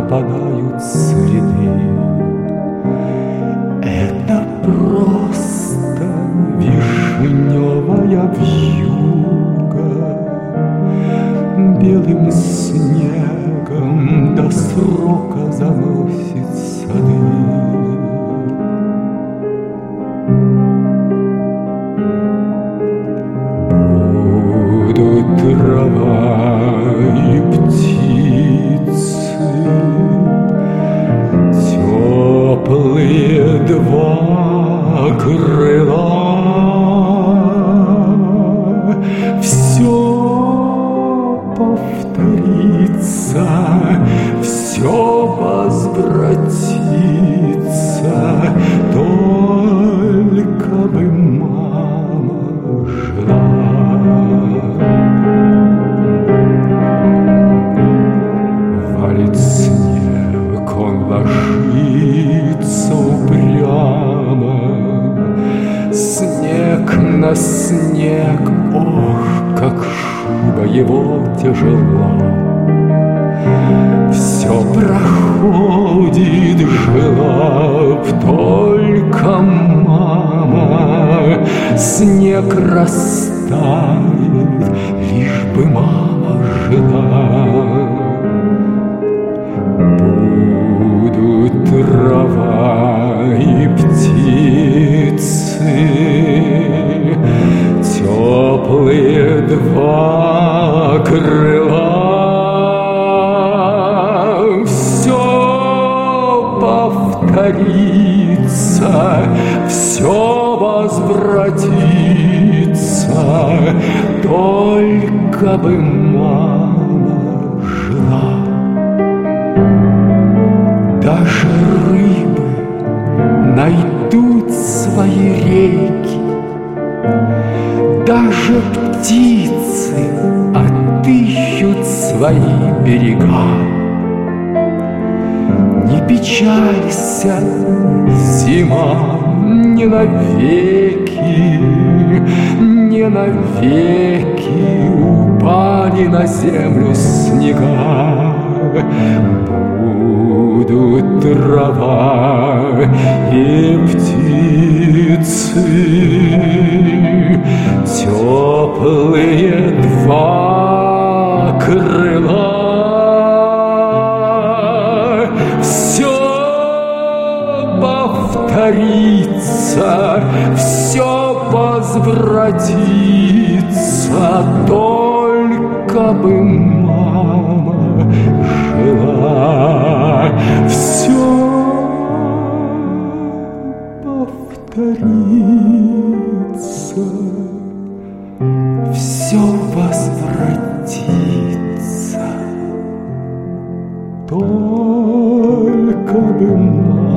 пропадают следы. Это просто вишневая вьюга, белым снегом до срока заносит сады. Будут трава и птицы, теплые два крыла. Все повторится, все возвратится, только бы мама жила. Валит снег, он ложится упрямо, снег на снег, ох, как шуба его тяжела. Все проходит, жила б только мама, снег растает, лишь бы мама жила. Будут трава и птицы, теплые два крыла. Все повторится, все возвратится, только бы мама жила. Даже рыбы найдут свои реки, даже птицы отыщут свои берега. Не печалься, зима, не навеки, не навеки упали на землю снега. Будут трава и птицы, теплые два крыла. Все повторится, все возвратится, только бы мама жила. Все повторится, все возвратится, только бы мама